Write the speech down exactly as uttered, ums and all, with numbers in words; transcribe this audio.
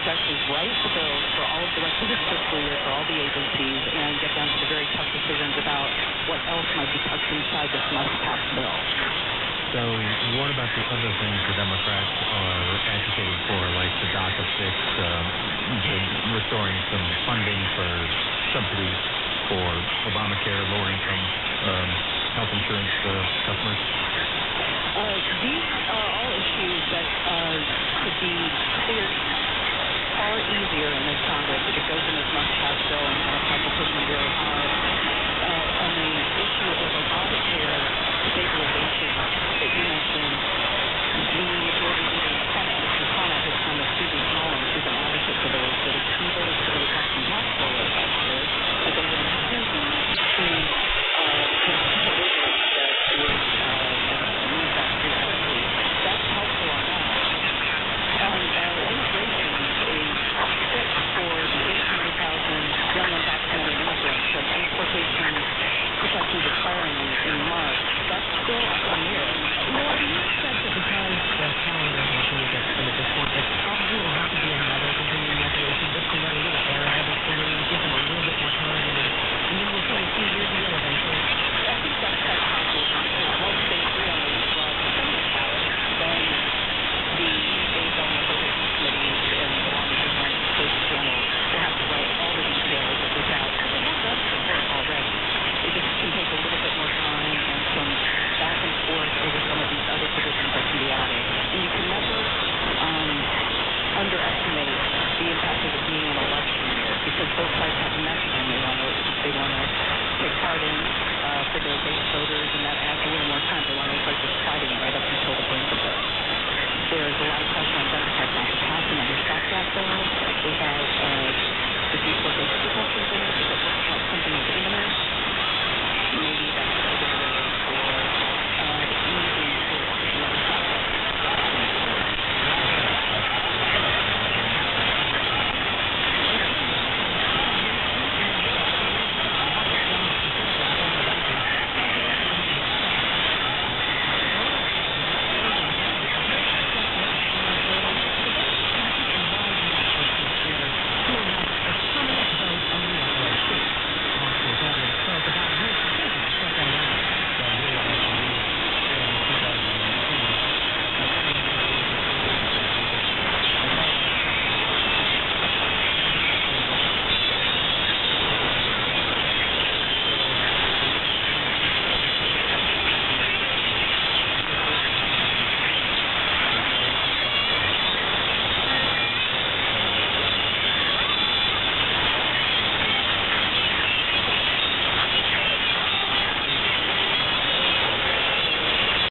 to actually write the bills for all of the rest of this fiscal year for all the agencies and get down to the very tough decisions about what else might be tucked inside this must-pass bill. So what about the other things the Democrats are advocating for, like the DACA fix, uh, the restoring some funding for subsidies for Obamacare, lower-income um, health insurance uh, customers? Uh, these uh,